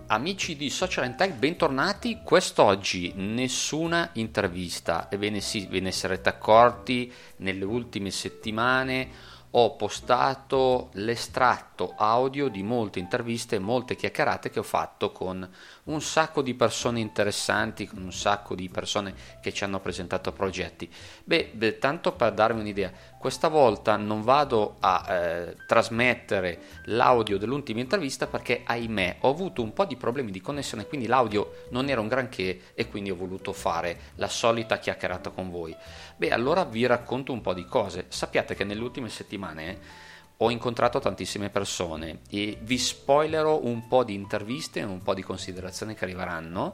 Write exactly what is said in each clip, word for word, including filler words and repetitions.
Amici di Social and Tech, bentornati. Quest'oggi nessuna intervista. Ebbene sì, ve ne sarete accorti, nelle ultime settimane ho postato l'estratto audio di molte interviste e molte chiacchierate che ho fatto con un sacco di persone interessanti, con un sacco di persone che ci hanno presentato progetti. Beh, beh tanto per darvi un'idea, questa volta non vado a eh, trasmettere l'audio dell'ultima intervista perché, ahimè, ho avuto un po' di problemi di connessione, quindi l'audio non era un granché e quindi ho voluto fare la solita chiacchierata con voi. Beh, allora vi racconto un po' di cose. Sappiate che nelle ultime settimane ho incontrato tantissime persone e vi spoilerò un po' di interviste e un po' di considerazioni che arriveranno.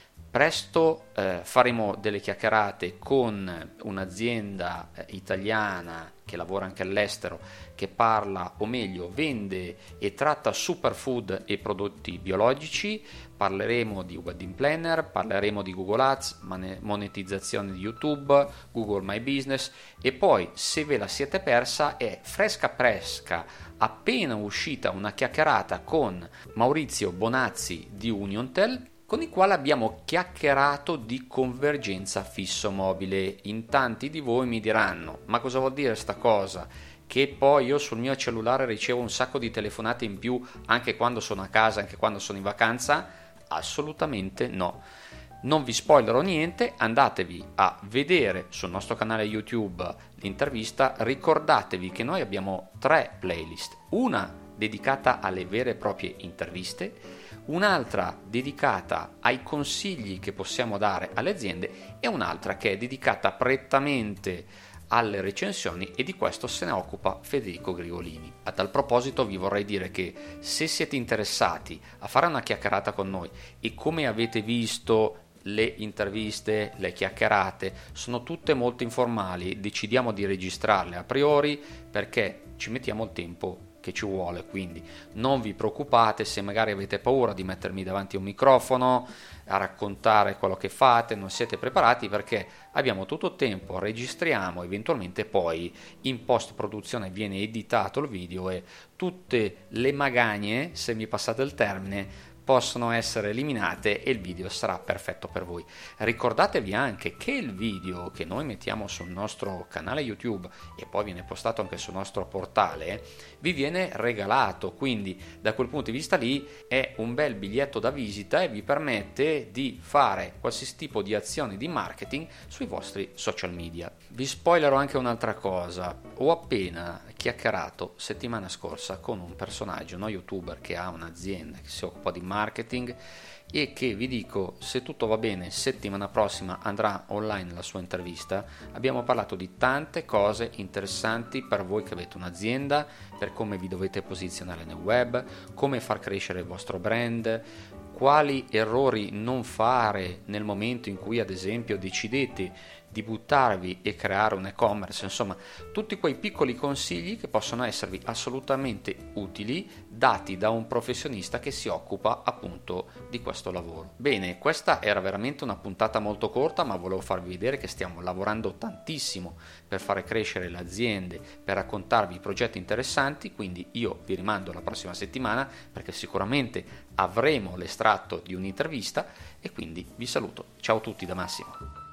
Presto eh, faremo delle chiacchierate con un'azienda eh, italiana che lavora anche all'estero, che parla, o meglio vende e tratta superfood e prodotti biologici. Parleremo di wedding planner, parleremo di Google Ads, monetizzazione di YouTube, Google My Business, e poi, se ve la siete persa, è fresca fresca appena uscita una chiacchierata con Maurizio Bonazzi di Uniontel, con il quale abbiamo chiacchierato di convergenza fisso mobile. In tanti di voi mi diranno: ma cosa vuol dire sta cosa? Che poi io sul mio cellulare ricevo un sacco di telefonate in più anche quando sono a casa, anche quando sono in vacanza? Assolutamente no. Non vi spoilerò niente, andatevi a vedere sul nostro canale YouTube l'intervista. Ricordatevi che noi abbiamo tre playlist, una dedicata alle vere e proprie interviste, un'altra dedicata ai consigli che possiamo dare alle aziende e un'altra che è dedicata prettamente alle recensioni, e di questo se ne occupa Federico Grigolini. A tal proposito vi vorrei dire che se siete interessati a fare una chiacchierata con noi, e come avete visto le interviste, le chiacchierate sono tutte molto informali, decidiamo di registrarle a priori perché ci mettiamo il tempo che ci vuole, quindi non vi preoccupate se magari avete paura di mettermi davanti a un microfono a raccontare quello che fate, non siete preparati, perché abbiamo tutto il tempo, registriamo, eventualmente poi in post produzione viene editato il video e tutte le magagne, se mi passate il termine, possono essere eliminate e il video sarà perfetto per voi. Ricordatevi anche che il video che noi mettiamo sul nostro canale YouTube e poi viene postato anche sul nostro portale vi viene regalato, quindi da quel punto di vista lì è un bel biglietto da visita e vi permette di fare qualsiasi tipo di azioni di marketing sui vostri social media. Vi spoilerò anche un'altra cosa: ho appena chiacchierato settimana scorsa con un personaggio, uno youtuber che ha un'azienda che si occupa di marketing e che, vi dico, se tutto va bene, settimana prossima andrà online la sua intervista. Abbiamo parlato di tante cose interessanti per voi che avete un'azienda, per come vi dovete posizionare nel web, come far crescere il vostro brand, quali errori non fare nel momento in cui ad esempio decidete di buttarvi e creare un e-commerce. Insomma, tutti quei piccoli consigli che possono esservi assolutamente utili, dati da un professionista che si occupa appunto di questo lavoro. Bene, questa era veramente una puntata molto corta, ma volevo farvi vedere che stiamo lavorando tantissimo per fare crescere le aziende, per raccontarvi progetti interessanti, quindi io vi rimando la prossima settimana perché sicuramente avremo l'estratto di un'intervista, e quindi vi saluto. Ciao a tutti da Massimo.